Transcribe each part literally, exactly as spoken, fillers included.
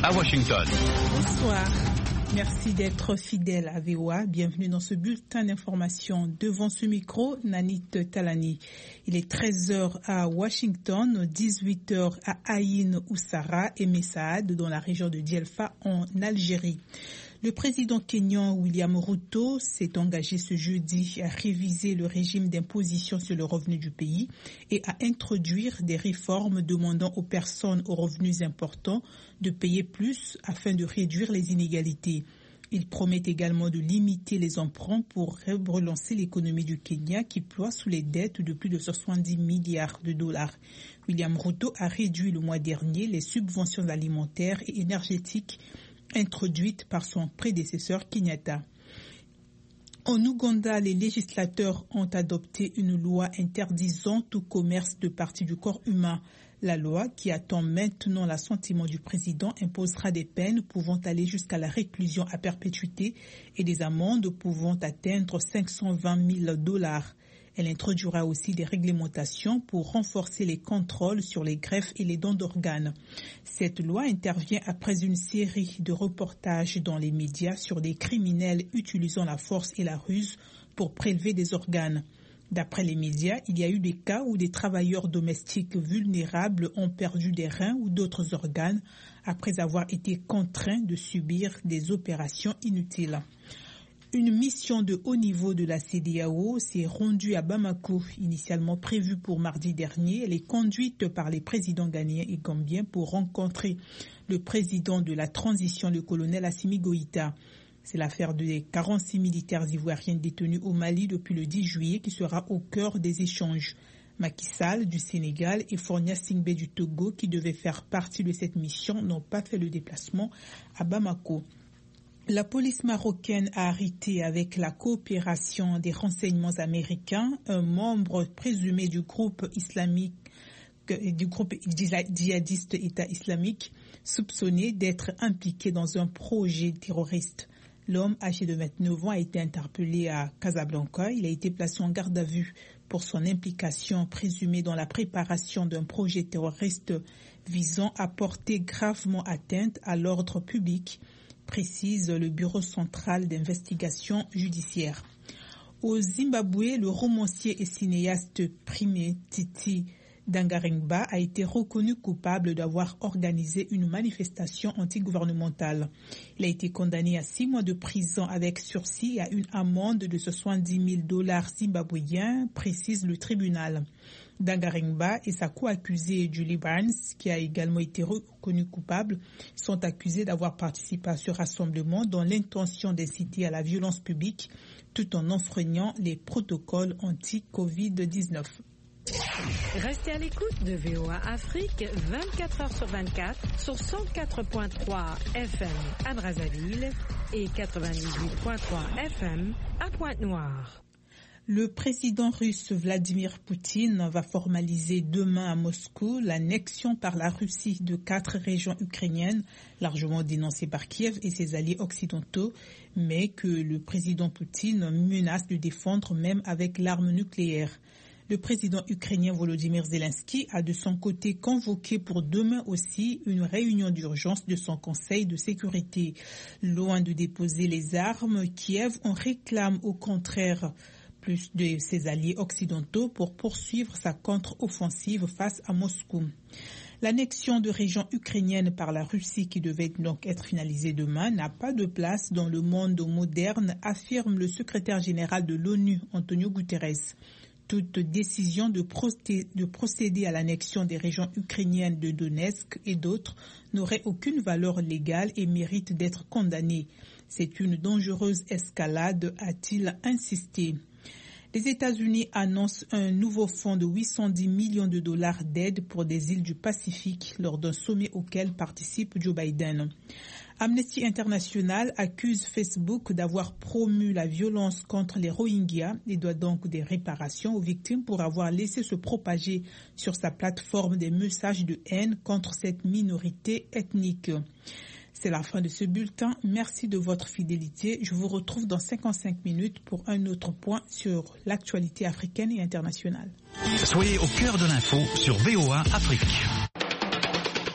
à Washington. Bonsoir. Merci d'être fidèle à V O A. Bienvenue dans ce bulletin d'information. Devant ce micro, Nanit Talani. Il est treize heures à Washington, dix-huit heures à Aïn Oussara et Messaad dans la région de Djelfa en Algérie. Le président kényan William Ruto s'est engagé ce jeudi à réviser le régime d'imposition sur le revenu du pays et à introduire des réformes demandant aux personnes aux revenus importants de payer plus afin de réduire les inégalités. Il promet également de limiter les emprunts pour relancer l'économie du Kenya qui ploie sous les dettes de plus de soixante-dix milliards de dollars. William Ruto a réduit le mois dernier les subventions alimentaires et énergétiques introduite par son prédécesseur Kenyatta. En Ouganda, les législateurs ont adopté une loi interdisant tout commerce de parties du corps humain. La loi, qui attend maintenant l'assentiment du président, imposera des peines pouvant aller jusqu'à la réclusion à perpétuité et des amendes pouvant atteindre cinq cent vingt mille dollars. Elle introduira aussi des réglementations pour renforcer les contrôles sur les greffes et les dons d'organes. Cette loi intervient après une série de reportages dans les médias sur des criminels utilisant la force et la ruse pour prélever des organes. D'après les médias, il y a eu des cas où des travailleurs domestiques vulnérables ont perdu des reins ou d'autres organes après avoir été contraints de subir des opérations inutiles. Une mission de haut niveau de la C E D E A O s'est rendue à Bamako, initialement prévue pour mardi dernier. Elle est conduite par les présidents ghanéens et gambiens pour rencontrer le président de la transition, le colonel Assimi Goïta. C'est l'affaire des quarante-six militaires ivoiriens détenus au Mali depuis le dix juillet qui sera au cœur des échanges. Macky Sall du Sénégal et Fornia Singbe du Togo, qui devaient faire partie de cette mission, n'ont pas fait le déplacement à Bamako. La police marocaine a arrêté avec la coopération des renseignements américains un membre présumé du groupe islamique, du groupe djihadiste État islamique, soupçonné d'être impliqué dans un projet terroriste. L'homme âgé de vingt-neuf ans a été interpellé à Casablanca. Il a été placé en garde à vue pour son implication présumée dans la préparation d'un projet terroriste visant à porter gravement atteinte à l'ordre public, précise le Bureau central d'investigation judiciaire. Au Zimbabwe, le romancier et cinéaste primé Titi Dangarengba a été reconnu coupable d'avoir organisé une manifestation antigouvernementale. Il a été condamné à six mois de prison avec sursis et à une amende de soixante-dix mille dollars zimbabwéens, précise le tribunal. Dangarengba et sa co-accusée Julie Barnes, qui a également été reconnue coupable, sont accusés d'avoir participé à ce rassemblement dans l'intention d'inciter à la violence publique tout en enfreignant les protocoles anti-covid dix-neuf. Restez à l'écoute de V O A Afrique vingt-quatre heures sur vingt-quatre sur cent quatre virgule trois F M à Brazzaville et quatre-vingt-dix-huit virgule trois F M à Pointe-Noire. Le président russe Vladimir Poutine va formaliser demain à Moscou l'annexion par la Russie de quatre régions ukrainiennes, largement dénoncées par Kiev et ses alliés occidentaux, mais que le président Poutine menace de défendre même avec l'arme nucléaire. Le président ukrainien Volodymyr Zelensky a de son côté convoqué pour demain aussi une réunion d'urgence de son Conseil de sécurité. Loin de déposer les armes, Kiev en réclame au contraire plus de ses alliés occidentaux pour poursuivre sa contre-offensive face à Moscou. L'annexion de régions ukrainiennes par la Russie, qui devait donc être finalisée demain, n'a pas de place dans le monde moderne, affirme le secrétaire général de l'ONU, Antonio Guterres. Toute décision de, procé- de procéder à l'annexion des régions ukrainiennes de Donetsk et d'autres n'aurait aucune valeur légale et mérite d'être condamnée. C'est une dangereuse escalade, a-t-il insisté. Les États-Unis annoncent un nouveau fonds de huit cent dix millions de dollars d'aide pour des îles du Pacifique lors d'un sommet auquel participe Joe Biden. Amnesty International accuse Facebook d'avoir promu la violence contre les Rohingyas et doit donc des réparations aux victimes pour avoir laissé se propager sur sa plateforme des messages de haine contre cette minorité ethnique. C'est la fin de ce bulletin. Merci de votre fidélité. Je vous retrouve dans cinquante-cinq minutes pour un autre point sur l'actualité africaine et internationale. Soyez au cœur de l'info sur V O A Afrique.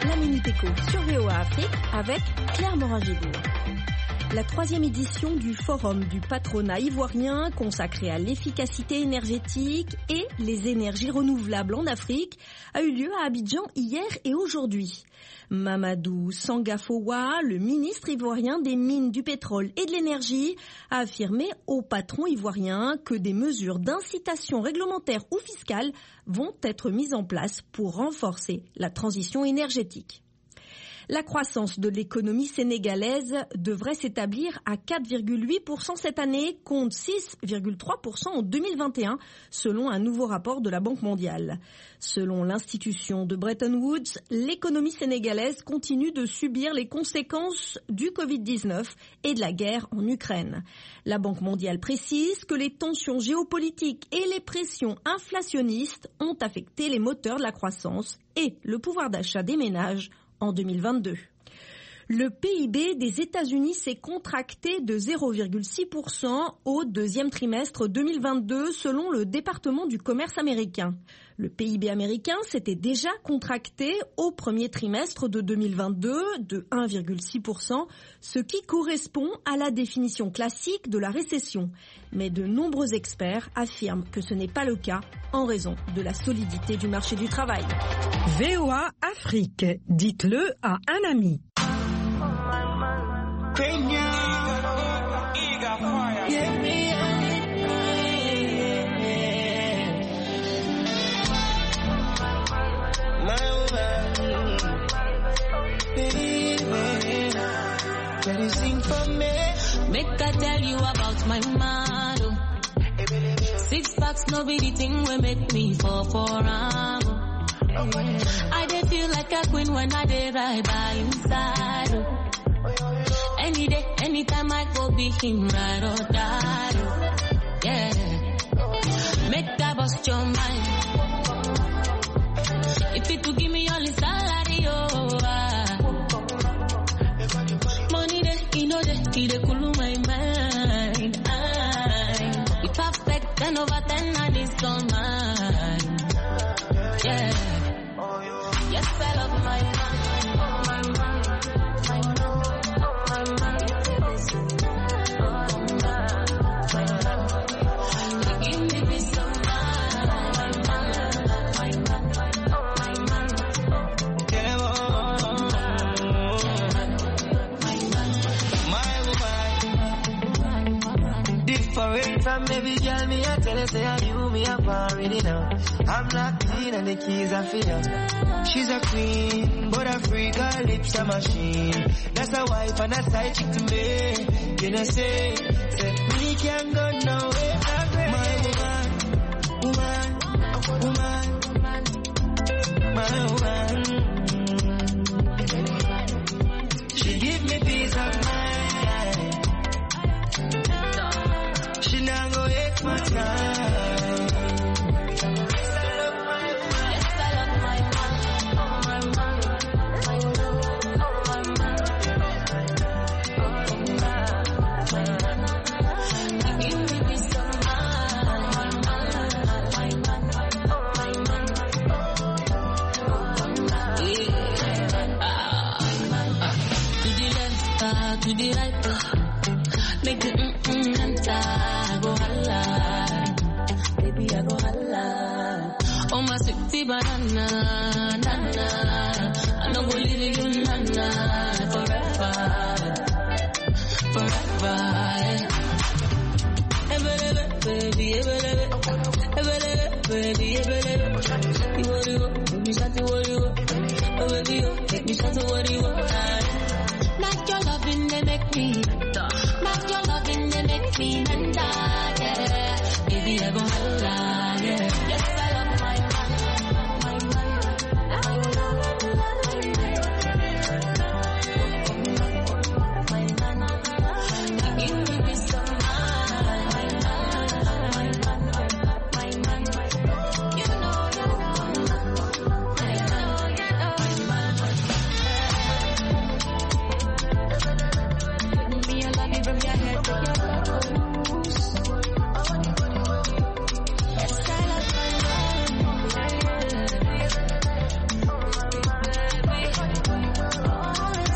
la Minute Éco sur V O A Afrique avec Claire Morin-Gibourg. La troisième édition du Forum du patronat ivoirien consacré à l'efficacité énergétique et les énergies renouvelables en Afrique a eu lieu à Abidjan hier et aujourd'hui. Mamadou Sangafowa, le ministre ivoirien des mines, du pétrole et de l'énergie, a affirmé aux patrons ivoiriens que des mesures d'incitation réglementaire ou fiscale vont être mises en place pour renforcer la transition énergétique. La croissance de l'économie sénégalaise devrait s'établir à quatre virgule huit pour cent cette année, contre six virgule trois pour cent en deux mille vingt et un, selon un nouveau rapport de la Banque mondiale. Selon l'institution de Bretton Woods, l'économie sénégalaise continue de subir les conséquences du covid dix-neuf et de la guerre en Ukraine. La Banque mondiale précise que les tensions géopolitiques et les pressions inflationnistes ont affecté les moteurs de la croissance et le pouvoir d'achat des ménages en deux mille vingt-deux. Le P I B des États-Unis s'est contracté de zéro virgule six pour cent au deuxième trimestre deux mille vingt-deux selon le département du commerce américain. Le P I B américain s'était déjà contracté au premier trimestre de deux mille vingt-deux de un virgule six pour cent, ce qui correspond à la définition classique de la récession. Mais de nombreux experts affirment que ce n'est pas le cas en raison de la solidité du marché du travail. V O A Afrique, dites-le à un ami. Make I tell you about my man. Oh. Six packs, no be the thing will make me fall for am. I dey feel like a queen when I dey ride by inside. Oh. Any day, anytime I go be him ride or die. Oh. Yeah, make that bust your mind. If it to give me all his salary, oh. Ah. Money dey, he know dey, he dey cool my mind. I, if perfect, ten over ten, and it's all mine. Yeah. Yes, I love my man. My man. My man. My man. My man. They give me peace of mind. My man. My man. My man. Different from every girl, me I tell her, say I you, me up already now. I'm locked in and the keys are for her. She's a queen, but a freak, her lips a machine. That's a wife and a side chick to me. You know say, say me can't go nowhere. My woman, woman, woman, my woman. She give me peace of mind. She not go waste my time. To the right, make the mm-mm enter, go holla, baby I go holla. Oh my sweetie banana, nana, I no go leave you nana, forever, forever. Ebelebe, baby, ebelebe, ebelebe, baby, ebelebe. You worry, you, baby, shut the worry, oh baby, you, make me shut the worry. Not your loving, they make me. Not your loving, they make me. Nanda, yeah. Baby, I go holla.